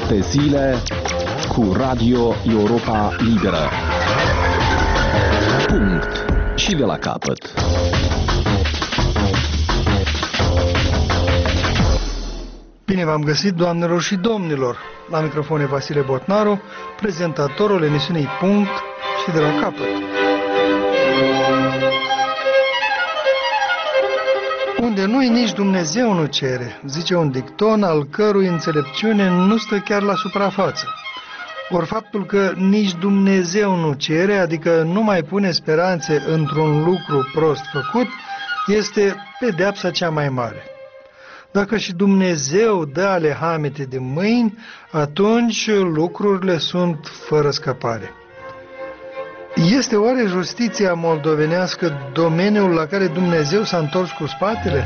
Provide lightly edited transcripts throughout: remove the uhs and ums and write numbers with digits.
7 zile cu Radio Europa Liberă. Punct. Și de la capăt. Bine v-am găsit, doamnelor și domnilor! La microfon e Vasile Botnaru, prezentatorul emisiunii Punct și de la capăt. Unde nu-i nici Dumnezeu nu cere, zice un dicton al cărui înțelepciune nu stă chiar la suprafață. Ori faptul că nici Dumnezeu nu cere, adică nu mai pune speranțe într-un lucru prost făcut, este pedeapsa cea mai mare. Dacă și Dumnezeu dă ale hamete de mâini, atunci lucrurile sunt fără scăpare. Este oare justiția moldovenească domeniul la care Dumnezeu s-a întors cu spatele?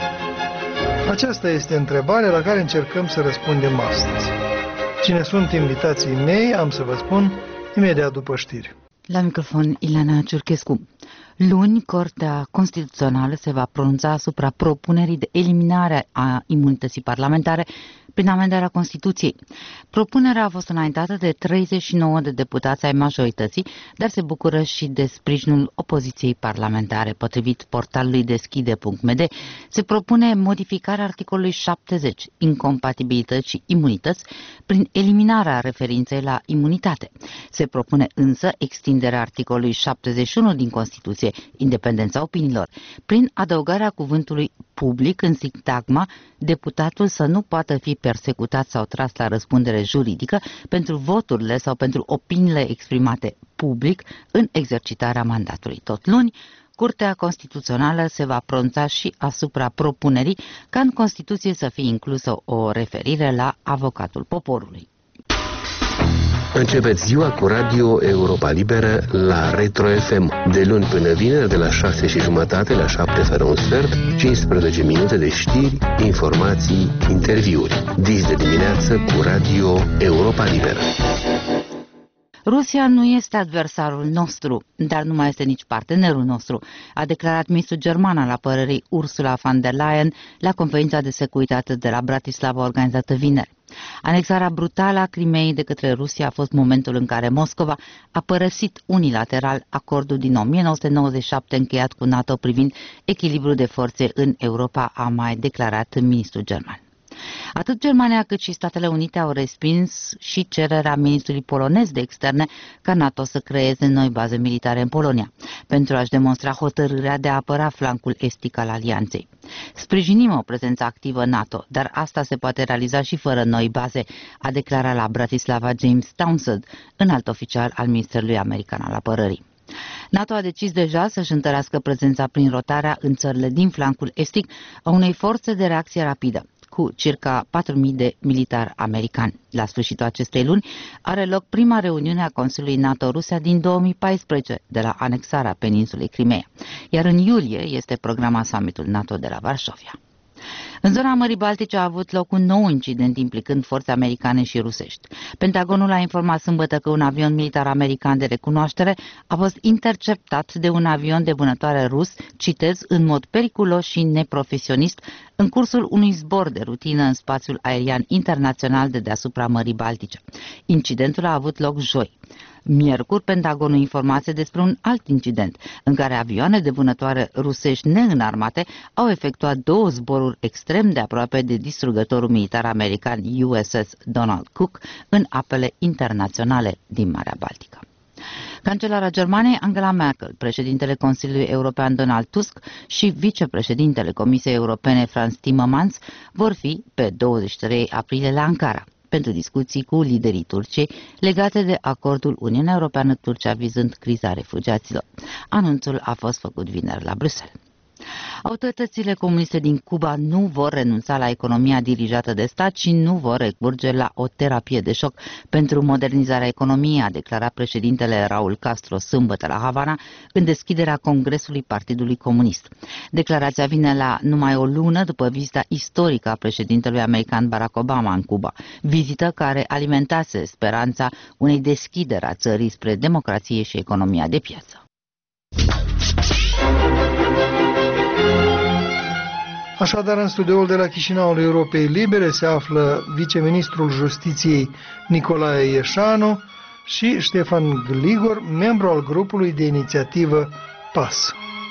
Aceasta este întrebarea la care încercăm să răspundem astăzi. Cine sunt invitații mei, am să vă spun imediat după știri. La microfon, Ileana Ciurchescu. Luni, Curtea Constituțională se va pronunța asupra propunerii de eliminare a imunității parlamentare prin amendarea Constituției. Propunerea a fost înaintată de 39 de deputați ai majorității, dar se bucură și de sprijinul opoziției parlamentare. Potrivit portalului deschide.md, se propune modificarea articolului 70, incompatibilități și imunități, prin eliminarea referinței la imunitate. Se propune însă extinderea articolului 71 din Constituție, independența opiniilor, prin adăugarea cuvântului public în sintagma deputatul să nu poată fi persecutat sau tras la răspundere juridică pentru voturile sau pentru opiniile exprimate public în exercitarea mandatului. Tot luni, Curtea Constituțională se va pronunța și asupra propunerii ca în Constituție să fie inclusă o referire la avocatul poporului. Începeți ziua cu Radio Europa Liberă la Retro FM. De luni până vineri, de la 6:30 la 7 fără un sfert, 15 minute de știri, informații, interviuri. Dis de dimineață cu Radio Europa Liberă. Rusia nu este adversarul nostru, dar nu mai este nici partenerul nostru, a declarat ministrul german al apărării Ursula von der Leyen la conferința de securitate de la Bratislava organizată vineri. Anexarea brutală a Crimeei de către Rusia a fost momentul în care Moscova a părăsit unilateral acordul din 1997 încheiat cu NATO privind echilibrul de forțe în Europa, a mai declarat ministrul german. Atât Germania cât și Statele Unite au respins și cererea ministrului polonez de externe ca NATO să creeze noi baze militare în Polonia, pentru a-și demonstra hotărârea de a apăra flancul estic al alianței. Sprijinim o prezență activă NATO, dar asta se poate realiza și fără noi baze, a declarat la Bratislava James Townsend, înalt oficial al Ministerului American al Apărării. NATO a decis deja să-și întărească prezența prin rotarea în țările din flancul estic a unei forțe de reacție rapidă, cu circa 4.000 de militari americani. La sfârșitul acestei luni are loc prima reuniune a Consiliului NATO-Rusia din 2014, de la anexarea peninsulei Crimeea, iar în iulie este programat summitul NATO de la Varșovia. În zona Mării Baltice a avut loc un nou incident implicând forțe americane și rusești. Pentagonul a informat sâmbătă că un avion militar american de recunoaștere a fost interceptat de un avion de vânătoare rus, citez, în mod periculos și neprofesionist, în cursul unui zbor de rutină în spațiul aerian internațional de deasupra Mării Baltice. Incidentul a avut loc joi. Miercuri, Pentagonul informase despre un alt incident, în care avioane de vânătoare rusești neînarmate au efectuat 2 zboruri extrem de aproape de distrugătorul militar american USS Donald Cook în apele internaționale din Marea Baltică. Cancelara Germaniei Angela Merkel, președintele Consiliului European Donald Tusk și vicepreședintele Comisiei Europene Frans Timmermans vor fi pe 23 aprilie la Ankara pentru discuții cu liderii Turciei legate de acordul Uniunea Europeană-Turcia vizând criza refugiaților. Anunțul a fost făcut vineri la Bruxelles. Autoritățile comuniste din Cuba nu vor renunța la economia dirijată de stat și nu vor recurge la o terapie de șoc pentru modernizarea economiei, a declarat președintele Raul Castro sâmbătă la Havana în deschiderea Congresului Partidului Comunist. Declarația vine la numai o lună după vizita istorică a președintelui american Barack Obama în Cuba, vizită care alimentase speranța unei deschideri a țării spre democrație și economia de piață. Așadar, în studioul de la Chișinău al Europei Libere se află viceministrul Justiției Nicolae Ieșanu și Ștefan Gligor, membru al grupului de inițiativă PAS.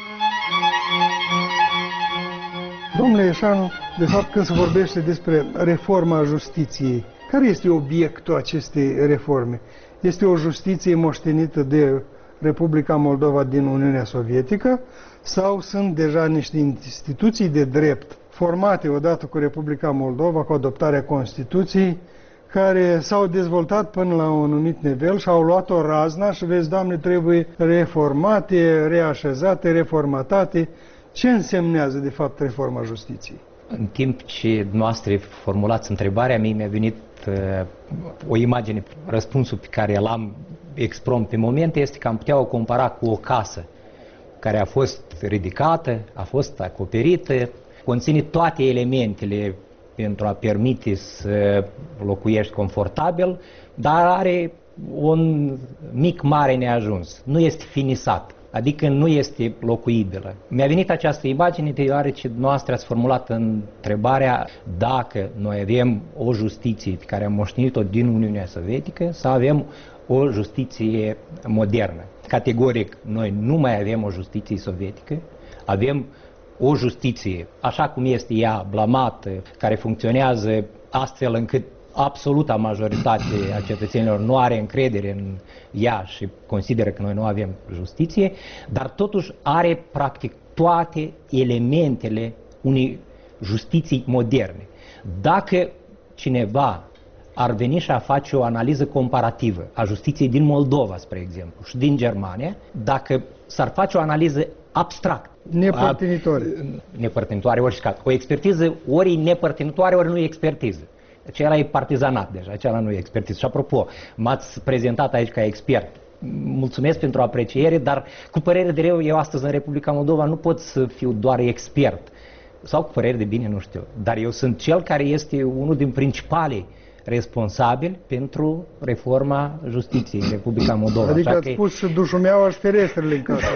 Domnule Ieșanu, de fapt când se vorbește despre reforma justiției, care este obiectul acestei reforme? Este o justiție moștenită de Republica Moldova din Uniunea Sovietică sau sunt deja niște instituții de drept formate odată cu Republica Moldova, cu adoptarea Constituției, care s-au dezvoltat până la un anumit nivel și au luat-o razna și vezi, Doamne, trebuie reformate, reașezate, reformatate. Ce însemnează, de fapt, reforma justiției? În timp ce dumneavoastră formulați întrebarea, mi-a venit o imagine. Răspunsul pe care l-am exprom pe moment este că am putea o compara cu o casă care a fost ridicată, a fost acoperită, conține toate elementele pentru a permite să locuiești confortabil, dar are un mic mare neajuns. Nu este finisat, adică nu este locuibilă. Mi-a venit această imagine deoarece dumneavoastră ați formulat întrebarea dacă noi avem o justiție pe care am moștenit-o din Uniunea Sovietică sau avem o justiție modernă. Categoric, noi nu mai avem o justiție sovietică, avem o justiție, așa cum este ea, blamată, care funcționează astfel încât absoluta majoritate a cetățenilor nu are încredere în ea și consideră că noi nu avem justiție, dar totuși are practic toate elementele unei justiții moderne. Dacă cineva ar veni și a face o analiză comparativă a justiției din Moldova, spre exemplu, și din Germania, dacă s-ar face o analiză abstractă, nepărtinitoare, ori o expertiză ori e nepărtinitoare, ori nu e expertiză. Acela e partizanat deja, acela nu e expertiză. Și apropo, m-ați prezentat aici ca expert. Mulțumesc pentru apreciere, dar cu părere de rău, eu astăzi în Republica Moldova nu pot să fiu doar expert. Sau cu părere de bine, nu știu. Dar eu sunt cel care este unul din principalii responsabil pentru reforma justiției în Republica Moldova. Adică ați pus și dușumeaua și ferestrele în casă.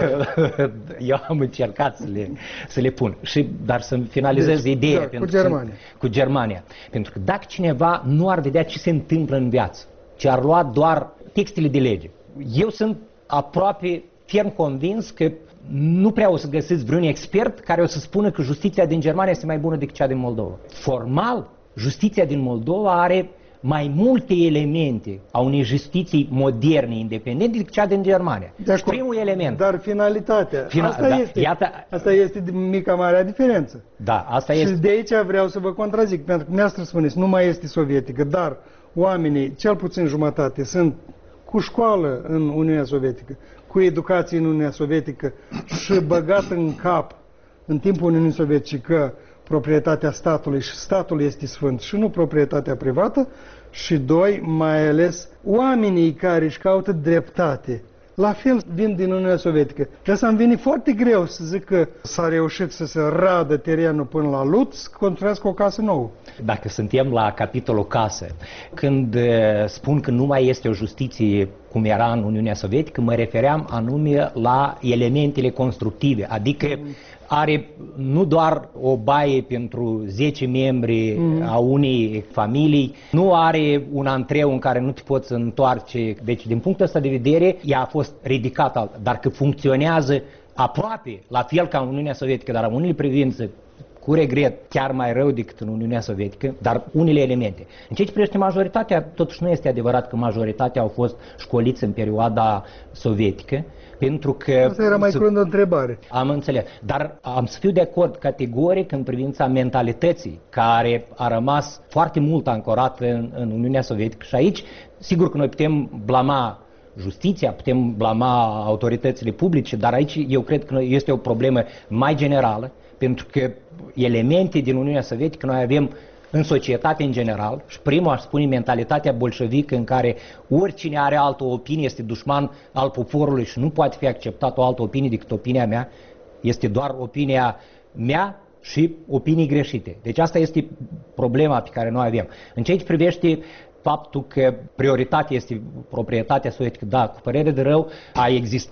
Eu am încercat să le pun. Dar să finalizez ideea. Cu Germania. Cu Germania. Pentru că dacă cineva nu ar vedea ce se întâmplă în viață, ci ar lua doar textele de lege, eu sunt aproape ferm convins că nu prea o să găsiți vreun expert care o să spună că justiția din Germania este mai bună decât cea din Moldova. Formal, justiția din Moldova are mai multe elemente a unei justiții moderne, independente, decât cea din Germania. Și primul element. Dar finalitatea, asta este mica marea diferență. Da, asta este. Și de aici vreau să vă contrazic, pentru că dumneavoastră spuneți, nu mai este sovietică, dar oamenii, cel puțin jumătate, sunt cu școală în Uniunea Sovietică, cu educație în Uniunea Sovietică și băgat în cap în timpul Uniunii Sovietice că proprietatea statului și statul este sfânt și nu proprietatea privată, și doi, mai ales oamenii care își caută dreptate. La fel vin din Uniunea Sovietică. De asta îmi vine foarte greu să zic că s-a reușit să se radă terenul până la Lut, să construiască o casă nouă. Dacă suntem la capitolul casă, când spun că nu mai este o justiție cum era în Uniunea Sovietică, mă refeream anume la elementele constructive, adică are nu doar o baie pentru 10 membri a unei familii, nu are un antreu în care nu te poți întoarce. Deci, din punctul ăsta de vedere, ea a fost ridicată, dar că funcționează aproape la fel ca în Uniunea Sovietică, dar în unele privințe, cu regret, chiar mai rău decât în Uniunea Sovietică, dar unele elemente. În ceea ce privește majoritatea, totuși nu este adevărat că majoritatea au fost școliți în perioada sovietică, pentru că... Asta era mai curând o întrebare. Am înțeles. Dar am să fiu de acord categoric în privința mentalității, care a rămas foarte mult ancorată în Uniunea Sovietică. Și aici, sigur că noi putem blama justiția, putem blama autoritățile publice, dar aici eu cred că este o problemă mai generală, pentru că elemente din Uniunea Sovietică noi avem în societate în general, și primul aș spune mentalitatea bolșevică în care oricine are altă opinie este dușman al poporului și nu poate fi acceptat o altă opinie decât opinia mea, este doar opinia mea și opinii greșite. Deci asta este problema pe care noi avem. În ceea ce privește faptul că prioritatea este proprietatea sovietică, da, cu părere de rău, a existat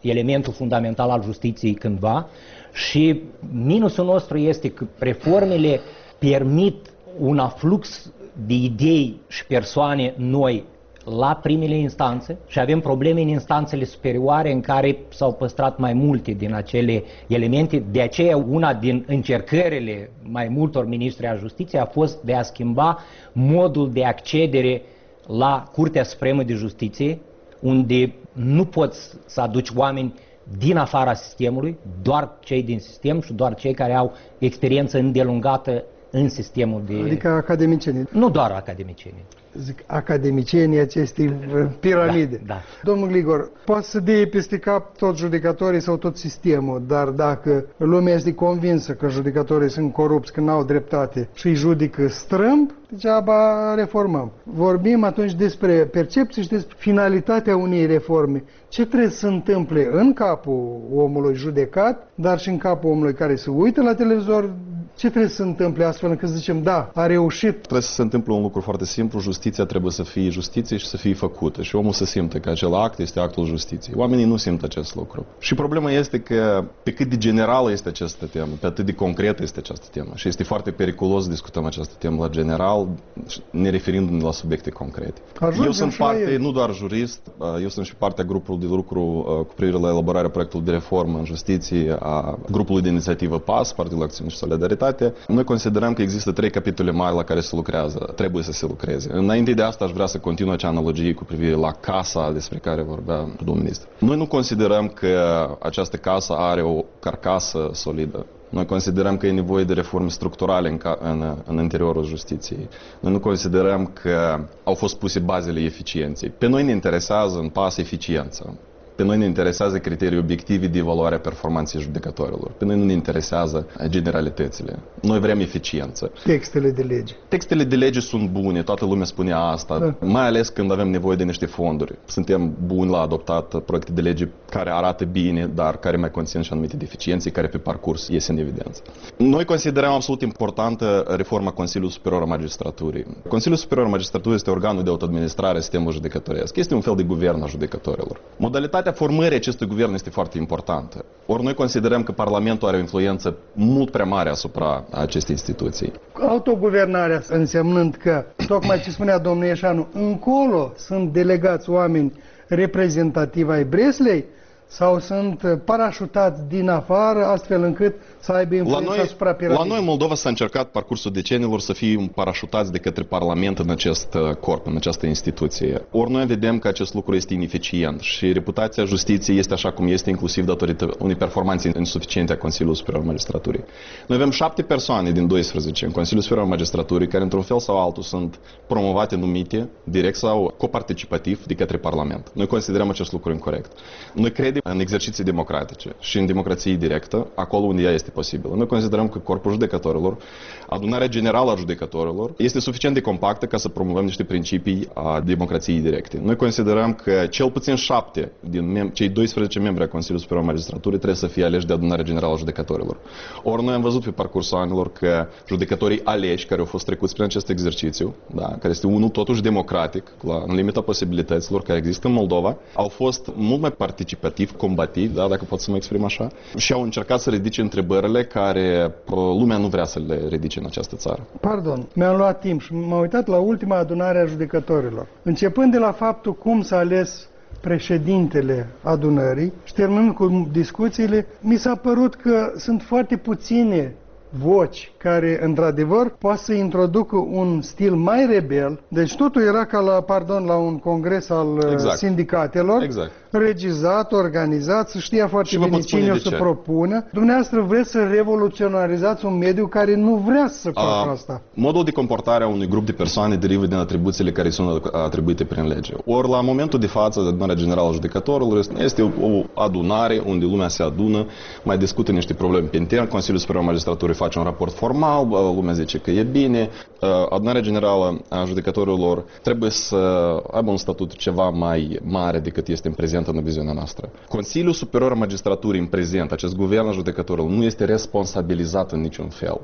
elementul fundamental al justiției cândva și minusul nostru este că reformele permit un aflux de idei și persoane noi la primele instanțe și avem probleme în instanțele superioare în care s-au păstrat mai multe din acele elemente. De aceea una din încercările mai multor ministri a Justiției a fost de a schimba modul de accedere la Curtea Supremă de Justiție, unde nu poți să aduci oameni din afara sistemului, doar cei din sistem și doar cei care au experiență îndelungată în sistemul de... Adică academicienii. Nu doar academicienii. Zic, academicienii acestei piramide. Da. Domnul Gligor, poate să dea peste cap toți judecătorii sau tot sistemul, dar dacă lumea este convinsă că judecătorii sunt corupți, că n-au dreptate și îi judică strâmb, degeaba reformăm. Vorbim atunci despre percepție și despre finalitatea unei reforme. Ce trebuie să se întâmple în capul omului judecat, dar și în capul omului care se uită la televizor? Ce trebuie să se întâmple astfel încât zicem, da, a reușit? Trebuie să se întâmple un lucru foarte simplu, justiția trebuie să fie justiție și să fie făcută și omul să simtă că acel act este actul justiției. Oamenii nu simt acest lucru. Și problema este că pe cât de generală este această temă, pe atât de concretă este această temă și este foarte periculos să discutăm această temă la general, ne referindu-ne la subiecte concrete. Eu sunt parte, nu doar jurist, eu sunt și partea grupului de lucru cu privire la elaborarea proiectului de reformă în justiție a grupului de inițiativă PAS, Partidul Acțiune și Solidaritate. Noi considerăm că există 3 capitole mari la care se lucrează, trebuie să se lucreze. Înainte de asta aș vrea să continui acea analogie cu privire la casa despre care vorbea domnul ministru. Noi nu considerăm că această casă are o carcasă solidă. Noi considerăm că e nevoie de reforme structurale în interiorul justiției. Noi nu considerăm că au fost puse bazele eficienței. Pe noi ne interesează în PAS eficiența. Pe noi ne interesează criterii obiective de evaluare a performanței judecătorilor. Pe noi nu ne interesează generalitățile. Noi vrem eficiență. Textele de lege. Textele de lege sunt bune, toată lumea spune asta, da. Mai ales când avem nevoie de niște fonduri. Suntem buni la adoptat proiecte de lege care arată bine, dar care mai conțin și anumite deficiențe care pe parcurs ies în evidență. Noi considerăm absolut importantă reforma Consiliului Superior al Magistraturii. Consiliul Superior al Magistraturii este organul de autoadministrare a sistemului judecătoresc. Este un fel de guvern a judecătorilor. Modalitatea formării acestui guvern este foarte importantă. Ori noi considerăm că Parlamentul are o influență mult prea mare asupra acestei instituții. Autoguvernarea însemnând că, tocmai ce spunea domnul Ieșanu, încolo sunt delegați oameni reprezentativi ai Breslei sau sunt parașutați din afară astfel încât să aibă influența asupra piramidei? La noi, Moldova, s-a încercat parcursul decenilor să fie parașutați de către Parlament în acest corp, în această instituție. Ori noi vedem că acest lucru este ineficient și reputația justiției este așa cum este, inclusiv datorită unei performanțe insuficiente a Consiliului Superior al Magistraturii. Noi avem 7 persoane din 12 în Consiliul Superior al Magistraturii care, într-un fel sau altul, sunt promovate, numite, direct sau coparticipativ de către Parlament. Noi considerăm acest lucru incorect. Noi credem în exerciții democratice și în democrație directă, acolo unde ea este posibilă. Noi considerăm că corpul judecătorilor, adunarea generală a judecătorilor, este suficient de compactă ca să promovăm niște principii a democrației directe. Noi considerăm că cel puțin 7 din cei 12 membri ai Consiliului Superior al Magistraturii trebuie să fie aleși de adunarea generală a judecătorilor. Ori noi am văzut pe parcursul anilor că judecătorii aleși care au fost trecuți prin acest exercițiu, da, care este unul totuși democratic, în limita posibilităților care există în Moldova, au fost mult mai participativi, combativi, da, dacă pot să mă exprim așa, și au încercat să ridice întrebările care lumea nu vrea să le ridice în această țară. Pardon, mi-am luat timp și m-am uitat la ultima adunare a judecătorilor. Începând de la faptul cum s-a ales președintele adunării și terminând cu discuțiile, mi s-a părut că sunt foarte puține voci care, într-adevăr, poate să introducă un stil mai rebel. Deci totul era ca la un congres al sindicatelor, regizat, organizat, să știa foarte bine cine o să propună. Dumneavoastră vreți să revoluționarizați un mediu care nu vrea să facă asta. Modul de comportare a unui grup de persoane derivă din atribuțiile care sunt atribuite prin lege. Ori la momentul de față, adunarea generală a judecătorilor este o adunare unde lumea se adună, mai discută niște probleme pe intern, Consiliul Superior al Magistraturii face un raport formal, lumea zice că e bine. Adunarea generală a judecătorilor trebuie să aibă un statut ceva mai mare decât este în prezent în viziunea noastră. Consiliul Superior al Magistraturii în prezent, acest guvern al judecătorilor, nu este responsabilizat în niciun fel.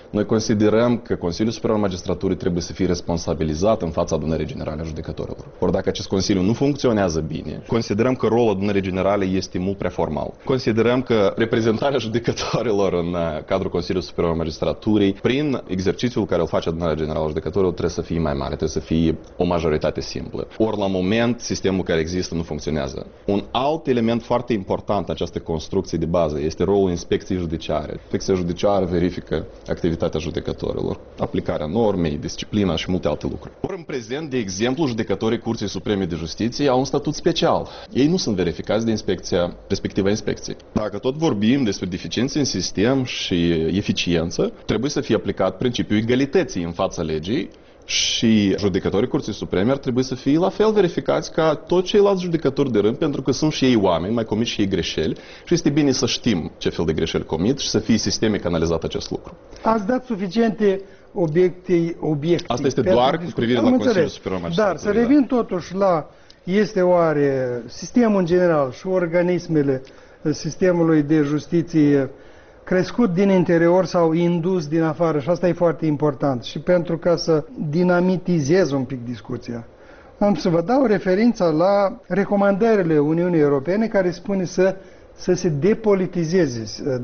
Noi considerăm că Consiliul Superior al Magistraturii trebuie să fie responsabilizat în fața Adunării Generale a Judecătorilor. Ori dacă acest Consiliu nu funcționează bine, considerăm că rolul Adunării Generale este mult prea formal. Considerăm că reprezentarea judecătorilor în cadrul Consiliului Superior al Magistraturii, prin exercițiul care îl face Adunarea Generală a Judecătorilor, trebuie să fie mai mare, trebuie să fie o majoritate simplă. Ori la moment, sistemul care există nu funcționează. Un alt element foarte important în această construcție de bază este rolul inspecției judiciare. Inspecția judiciară verifică activitatea judecătorilor, aplicarea normei, disciplina și multe alte lucruri. Ori în prezent, de exemplu, judecătorii Curții Supreme de Justiție au un statut special. Ei nu sunt verificați de inspecția, respectiva inspecție. Dacă tot vorbim despre deficiențe în sistem și eficiență, trebuie să fie aplicat principiul egalității în fața legii și judecătorii Curții Supreme ar trebui să fie la fel verificați ca toți ceilalți judecători de rând, pentru că sunt și ei oameni, mai comit și ei greșeli și este bine să știm ce fel de greșeli comit și să fie sistemic analizat acest lucru. Ați dat suficiente obiecții. Asta este doar cu privire la Consiliul Superior al Magistraturii. Dar să revin totuși la, este oare sistemul în general și organismele sistemului de justiție crescut din interior sau indus din afară, și asta e foarte important. Și pentru ca să dinamitizez un pic discuția, am să vă dau referința la recomandările Uniunii Europene care spune să se depolitizeze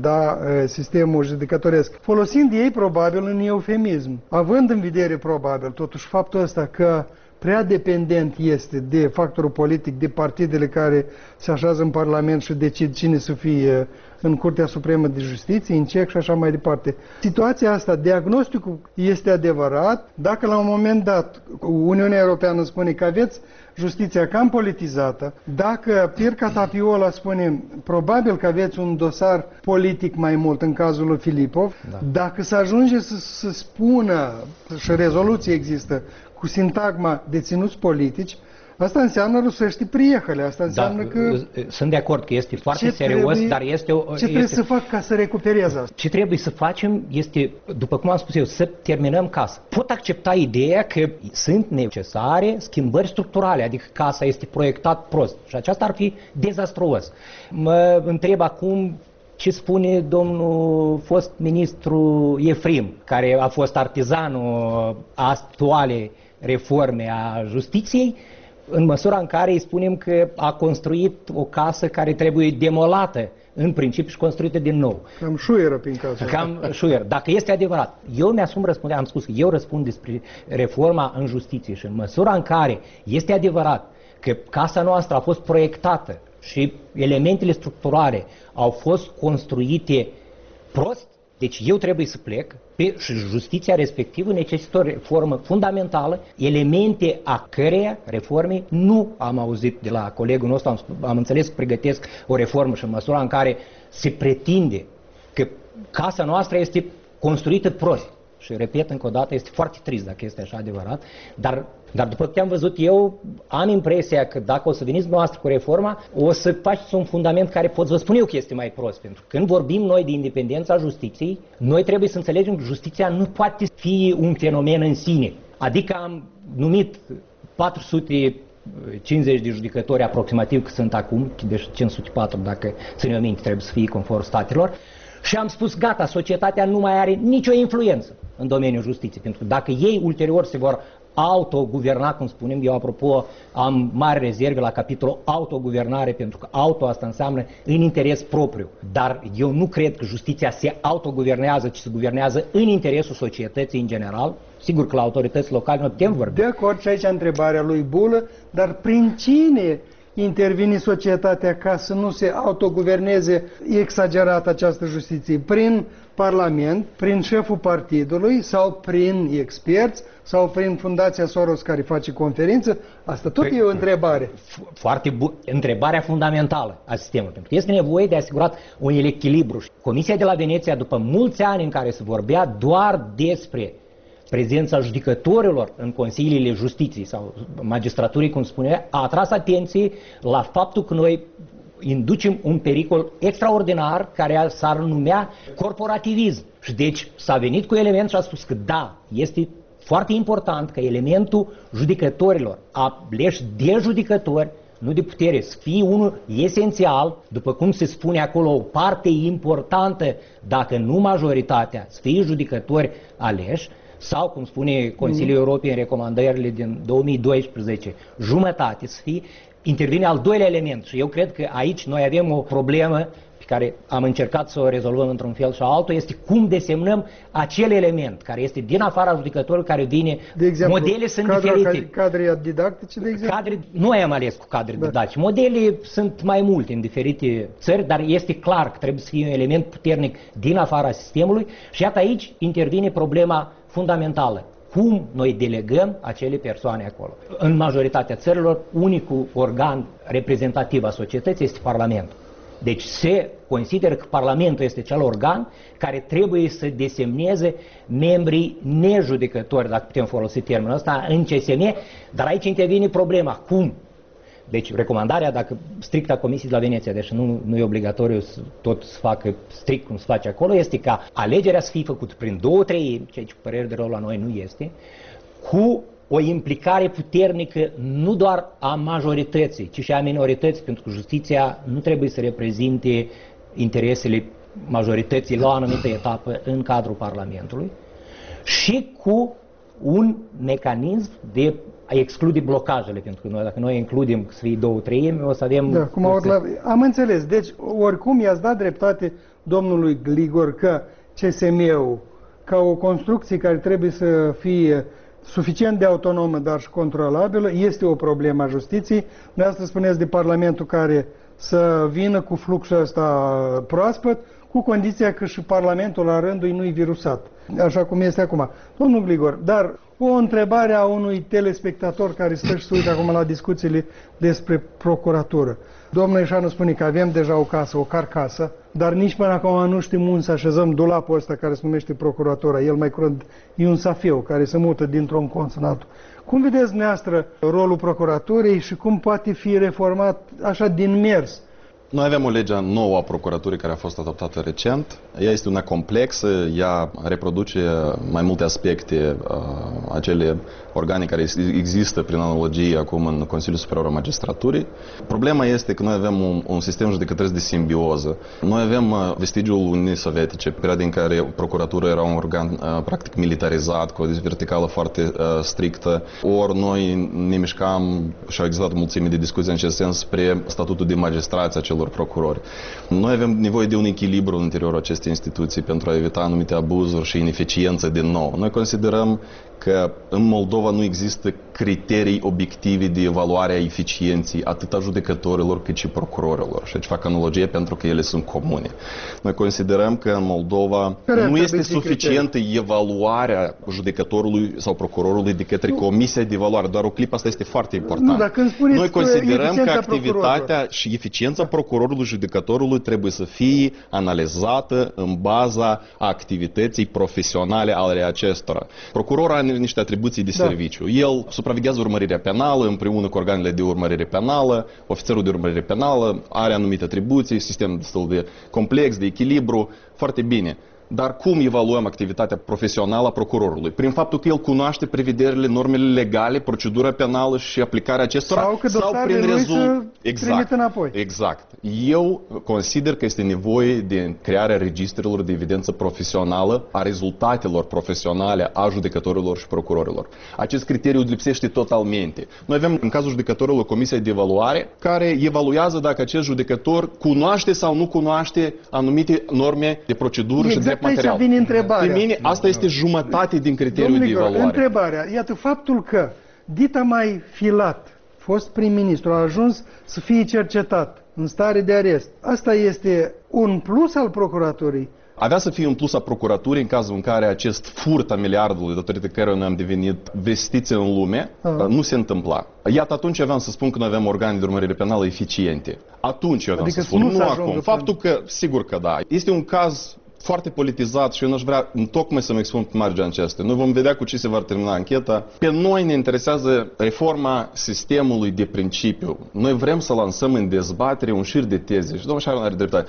sistemul judecătoresc, folosind ei probabil un eufemism, având în vedere probabil totuși faptul ăsta că prea dependent este de factorul politic, de partidele care se așează în Parlament și decid cine să fie în Curtea Supremă de Justiție, în CEC și așa mai departe. Situația asta, diagnosticul este adevărat, dacă la un moment dat Uniunea Europeană spune că aveți justiția cam politizată, dacă Pirca Tapiola spune probabil că aveți un dosar politic mai mult în cazul lui Filipov, dacă se ajunge să spună, și rezoluție există, cu sintagma deținuți politici, asta înseamnă rusești priehăle, asta înseamnă că... Sunt de acord că este foarte serios, dar este... Ce trebuie să fac ca să recuperez asta? Ce trebuie să facem este, după cum am spus eu, să terminăm casa. Pot accepta ideea că sunt necesare schimbări structurale, adică casa este proiectat prost și aceasta ar fi dezastruos. Mă întreb acum ce spune domnul fost ministru Efrim, care a fost artizanul actuale reforme a justiției, în măsura în care îi spunem că a construit o casă care trebuie demolată în principiu și construită din nou. Cam șuieră prin casă. Cam șuieră. Dacă este adevărat, eu mi-asum răspunderea, am spus că eu răspund despre reforma în justiție și în măsura în care este adevărat că casa noastră a fost proiectată și elementele structurale au fost construite prost, deci eu trebuie să plec și justiția respectivă necesită o reformă fundamentală, elemente a căreia reforme nu am auzit de la colegul nostru, am înțeles că pregătesc o reformă și în măsura în care se pretinde că casa noastră este construită prost. Și repet încă o dată, este foarte trist dacă este așa adevărat, dar după ce am văzut eu, am impresia că dacă o să veniți noastră cu reforma, o să faceți un fundament care pot să vă spun eu că este mai prost. Pentru că când vorbim noi de independența justiției, noi trebuie să înțelegem că justiția nu poate fi un fenomen în sine. Adică am numit 450 de judecători aproximativ, că sunt acum, deci 504 dacă ținem minte trebuie să fie conform statelor, și am spus gata, societatea nu mai are nicio influență în domeniul justiției, pentru că dacă ei ulterior se vor autoguverna, cum spunem, eu apropo am mari rezerve la capitolul autoguvernare, pentru că auto asta înseamnă în interes propriu, dar eu nu cred că justiția se autoguvernează, ci se guvernează în interesul societății în general. Sigur că la autorități locale nu putem vorbi. De acord, și aici întrebarea lui Bulă, dar prin cine intervine societatea ca să nu se autoguverneze exagerat această justiție? Prin Parlament, prin șeful partidului sau prin experți sau prin Fundația Soros care face conferință? Asta tot e o întrebare. Foarte întrebarea fundamentală a sistemului. Pentru că este nevoie de asigurat un echilibru. Comisia de la Veneția, după mulți ani în care se vorbea doar despre prezența judecătorilor în consiliile justiției sau magistraturii, cum spunea, a atras atenție la faptul că noi inducem un pericol extraordinar care s-ar numea corporativism. Și deci s-a venit cu element și a spus că da, este foarte important că elementul judecătorilor, aleși de judecători, nu de putere, să fie unul esențial, după cum se spune acolo, o parte importantă, dacă nu majoritatea, să fie judecători aleși, sau, cum spune Consiliul Europei în recomandările din 2012, jumătate să fie, intervine al doilea element. Și eu cred că aici noi avem o problemă pe care am încercat să o rezolvăm într-un fel sau altul, este cum desemnăm acel element care este din afara judecătorului, care vine, de exemplu, modele sunt diferite. Cadre didactice, de exemplu? Noi am ales cu cadre didactice. Modele sunt mai multe în diferite țări, dar este clar că trebuie să fie un element puternic din afara sistemului și iată aici intervine problema fundamentală. Cum noi delegăm acele persoane acolo? În majoritatea țărilor, unicul organ reprezentativ a societății este Parlamentul. Deci se consideră că Parlamentul este cel organ care trebuie să desemneze membrii nejudecători, dacă putem folosi termenul ăsta, în CSM, dar aici intervine problema. Cum? Deci recomandarea, dacă stricta Comisiei de la Veneția, deci nu e obligatoriu să tot să facă strict cum se face acolo, este ca alegerea să fie făcută prin 2/3, ceea ce cu părere de rău la noi nu este, cu o implicare puternică nu doar a majorității, ci și a minorității, pentru că justiția nu trebuie să reprezinte interesele majorității la o anumită etapă în cadrul Parlamentului, și cu un mecanism de a exclude blocajele, pentru că noi, dacă noi includem să fie 2/3, o să avem... Da, am înțeles. Deci, oricum i-ați dat dreptate domnului Gligor că CSM-ul, ca o construcție care trebuie să fie suficient de autonomă, dar și controlabilă, este o problemă a justiției. Dumneavoastră spuneți de Parlamentul care să vină cu fluxul ăsta proaspăt, cu condiția că și Parlamentul la rândul nu-i virusat, așa cum este acum. Domnul Gligor, dar o întrebare a unui telespectator care stă și se uită acum la discuțiile despre procuratură. Domnul Ieșanu spune că avem deja o casă, o carcasă, dar nici până acum nu știm unde să așezăm dulapul ăsta care se numește procuratura. El mai curând e un safeu care se mută dintr-un colț în altul. Cum vedeți dumneavoastră rolul procuraturii și cum poate fi reformat așa din mers? Noi avem o lege nouă a procuraturii care a fost adoptată recent. Ea este una complexă, ea reproduce mai multe aspecte, acele organe care există prin analogie acum în Consiliul Superior al Magistraturii. Problema este că noi avem un sistem judecătăresc de simbioză. Noi avem vestigiul Uniunii Sovietice, perioada în care procuratura era un organ practic militarizat, cu o verticală foarte strictă. Ori noi ne mișcam și au existat o mulțime de discuții în acest sens spre statutul de magistrație a celor procurori. Noi avem nevoie de un echilibru în interiorul acestei instituții pentru a evita anumite abuzuri și ineficiență din nou. Noi considerăm că în Moldova nu există criterii obiective de evaluare a eficienței atât a judecătorilor cât și procurorilor. Și aici fac analogie pentru că ele sunt comune. Noi considerăm că în Moldova nu este suficientă evaluarea judecătorului sau procurorului de către Comisia de Evaluare. Doar o clipă asta este foarte importantă. Noi considerăm că activitatea și eficiența procurorului judecătorului trebuie să fie analizată în baza activității profesionale ale acestora. Procurorul are niște atribuții de serviciu. El supraveghează urmărirea penală împreună cu organele de urmărire penală, ofițerul de urmărire penală are anumite atribuții, sistem destul de complex, de echilibru, foarte bine. Dar cum evaluăm activitatea profesională a procurorului? Prin faptul că el cunoaște prevederile, normele legale, procedura penală și aplicarea acestora? Sau prin rezultat? Exact. Înapoi. Exact. Eu consider că este nevoie de crearea registrelor de evidență profesională a rezultatelor profesionale a judecătorilor și procurorilor. Acest criteriu lipsește totalmente. Noi avem în cazul judecătorilor Comisia de Evaluare care evaluează dacă acest judecător cunoaște sau nu cunoaște anumite norme de procedură și drept material. Vine întrebarea. Pe mine asta este jumătate din criteriul de evaluare. Întrebarea. Iată, faptul că Dita Mai Filat, fost prim-ministru, a ajuns să fie cercetat în stare de arest. Asta este un plus al procuraturii? Avea să fie un plus a procuraturii în cazul în care acest furt a miliardului, datorită căruia noi am devenit vestiți în lume, nu se întâmpla. Iată, atunci aveam să spun că noi avem organe de urmărire penală eficiente. Atunci aveam să spun, nu acum. Faptul că, sigur că da, este un caz foarte politizat și eu n-aș vrea tocmai să mă expun pe marginea acestea. Noi vom vedea cu ce se va termina ancheta. Pe noi ne interesează reforma sistemului de principiu. Noi vrem să lansăm în dezbatere un șir de teze și domnul Șaron are dreptate.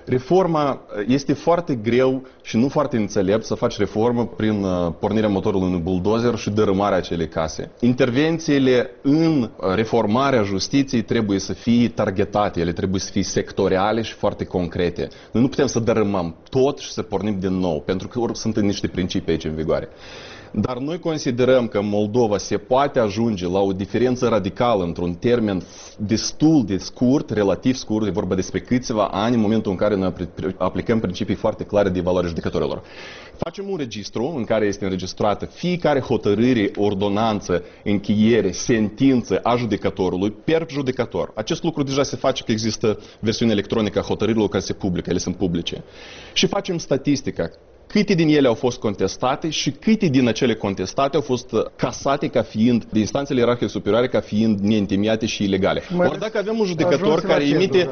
Reforma este foarte greu și nu foarte înțelept să faci reformă prin pornirea motorului unui buldozer și dărâmarea acelei case. Intervențiile în reformarea justiției trebuie să fie targetate, ele trebuie să fie sectoriale și foarte concrete. Noi nu putem să dărâmăm tot și să pornim din nou, pentru că sunt niște principii aici în vigoare. Dar noi considerăm că Moldova se poate ajunge la o diferență radicală într-un termen destul de scurt, relativ scurt, e vorba despre câțiva ani, în momentul în care noi aplicăm principii foarte clare de evaluare judecătorilor. Facem un registru în care este înregistrată fiecare hotărâre, ordonanță, încheiere, sentință a judecătorului per judecător. Acest lucru deja se face, că există versiunea electronică a hotărârilor care se publică, ele sunt publice. Și facem statistica. Câte din ele au fost contestate și câte din acele contestate au fost casate ca fiind, de instanțele ierarhice superioare, ca fiind neîntemeiate și ilegale. Ori dacă avem un judecător care emite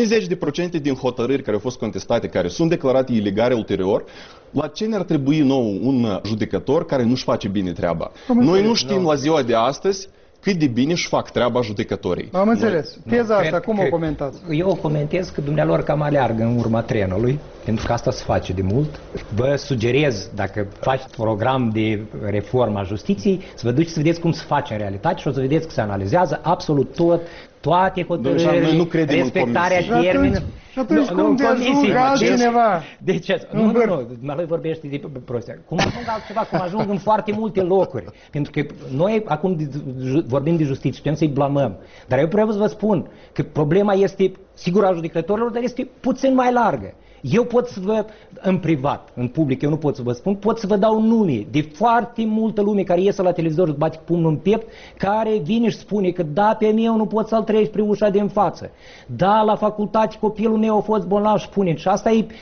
50% din hotărâri care au fost contestate, care sunt declarate ilegale ulterior, la ce ne-ar trebui nou un judecător care nu-și face bine treaba? Noi nu știm la ziua de astăzi cât de bine își fac treaba judecătorii. Am înțeles. Teza asta, cum o comentați? Eu o comentez că dumnealor cam aleargă în urma trenului, pentru că asta se face de mult. Vă sugerez, dacă faci program de reformă a justiției, să vă duceți să vedeți cum se face în realitate și o să vedeți că se analizează absolut toate hotărârile, respectarea termenilor. Și atunci cum te ajung altcineva? De ce? Nu, dumnealui vorbește de prostia. Cum ajung altceva? Cum ajung în foarte multe locuri. Pentru că noi acum vorbim de justiție, putem să-i blamăm. Dar eu vreau să vă spun că problema este, sigur, a judecătorilor, dar este puțin mai largă. Eu pot să vă, în privat, în public, eu nu pot să vă spun, pot să vă dau nume de foarte multă lume care iese la televizor și bate cu pumnul în piept, care vine și spune că da, pe meu nu pot să-l treci prin ușa din față. Da, la facultate copilul meu a fost bolnav și spune, și asta e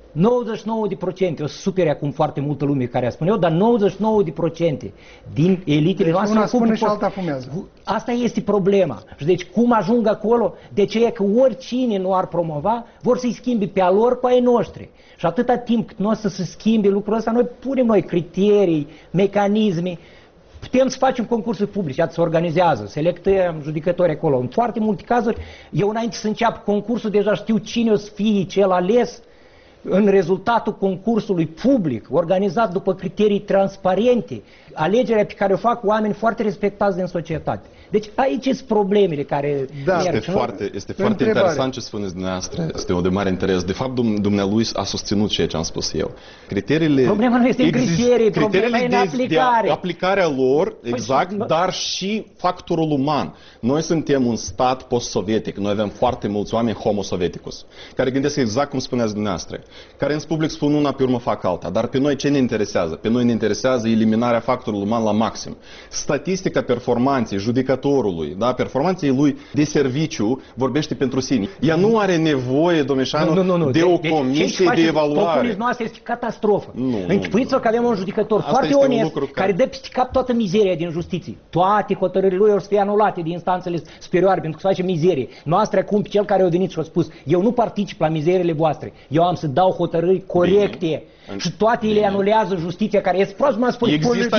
99%, o să supere acum foarte multă lume care a spune eu, dar 99% din elitele noastre... Una spune și alta fumează. Asta este problema. Și deci cum ajung acolo? De ce e că oricine nu ar promova, vor să-i schimbi pe a lor cu ai noștri. Și atâta timp cât nu o să se schimbe lucrul ăsta, noi punem noi criterii, mecanisme. Putem să facem concursuri publice, se organizează, selectăm judecători acolo. În foarte multe cazuri, eu înainte să înceapă concursul, deja știu cine o să fie cel ales în rezultatul concursului public, organizat după criterii transparente, alegerea pe care o fac oameni foarte respectați din societate. Deci aici sunt problemele care merg. Este foarte interesant ce spuneți dumneavoastră, este o de mare interes. De fapt, dumnealui a susținut ceea ce am spus eu. Criteriile... Problema nu este în criterii, problema e în aplicare. De aplicarea lor, exact, dar și factorul uman. Noi suntem un stat post-sovietic, noi avem foarte mulți oameni homo sovieticus, care gândesc exact cum spuneați dumneavoastră, care în public spun una, pe urmă fac alta. Dar pe noi ce ne interesează? Pe noi ne interesează eliminarea factorului uman la maxim. Statistica performanței judecătorului, da, performanței lui de serviciu vorbește pentru sine. Ea nu are nevoie, domnișanu, de o comisie de evaluare. Propunerea noastră este catastrofă. Închipuiți-vă că avem un judecător foarte onest, care dă peste cap toată mizeria din justiție. Toate hotărârile lui o să fie anulate din instanțele superioare pentru că se face mizerie. Noastră acum, pe cel care a venit și a spus, eu nu particip la mizeriile voastre, eu am să dau hotărâri corecte. Bine. Și toate ele anulează justiția care este prost, mă spune, există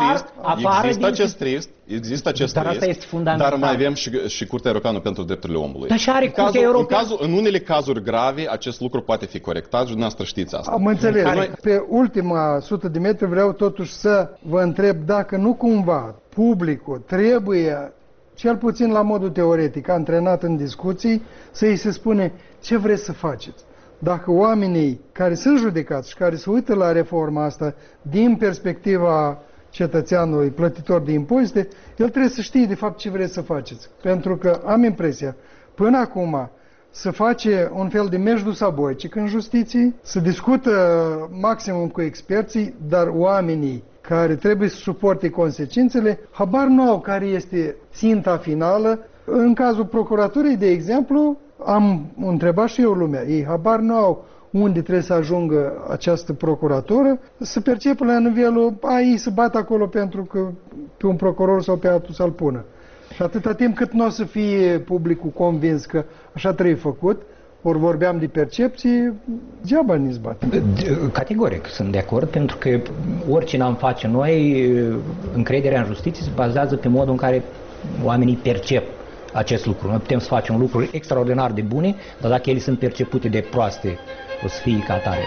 acest risc, dar asta este fundamental. Dar mai avem și Curtea Europeană pentru Drepturile Omului. Dar și are Curtea Europeană. În unele cazuri grave, acest lucru poate fi corectat și dumneavoastră știți asta. Am înțeles. Pe ultima 100 de metri vreau totuși să vă întreb dacă nu cumva publicul trebuie, cel puțin la modul teoretic, antrenat în discuții, să îi se spune ce vreți să faceți. Dacă oamenii care sunt judecați și care se uită la reforma asta din perspectiva cetățeanului plătitor de impozite, el trebuie să știe de fapt ce vreți să faceți. Pentru că am impresia, până acum, se face un fel de mejdu-saboicic în justiție, se discută maximum cu experții, dar oamenii care trebuie să suporte consecințele, habar nu au care este ținta finală. În cazul procuraturii, de exemplu, am întrebat și eu lumea, ei habar nu au unde trebuie să ajungă această procuratură, să percepă la nivelul, ei să bată acolo pentru că pe un procuror sau pe altul să-l pună. Și atâta timp cât nu o să fie publicul convins că așa trebuie făcut, ori vorbeam de percepții, degeaba ne zbate. Categoric sunt de acord, pentru că oricine am face noi, încrederea în justiție se bazează pe modul în care oamenii percep acest lucru. Noi putem să facem lucruri extraordinar de bune, dar dacă ele sunt percepute de proaste, o să fie ca atare.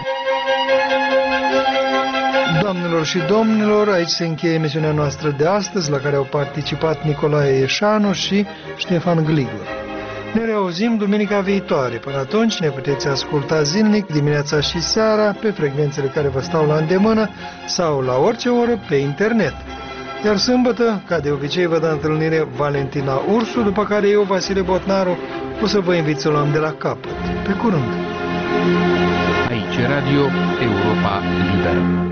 Doamnelor și domnilor, aici se încheie emisiunea noastră de astăzi, la care au participat Nicolae Ieșanu și Ștefan Gligur. Ne reauzim duminica viitoare. Până atunci ne puteți asculta zilnic, dimineața și seara, pe frecvențele care vă stau la îndemână sau la orice oră pe internet. Iar sâmbătă, ca de obicei, vă dă întâlnire Valentina Ursu, după care eu, Vasile Botnaru, o să vă invit să o luăm de la capăt. Pe curând! Aici Radio Europa Liberă.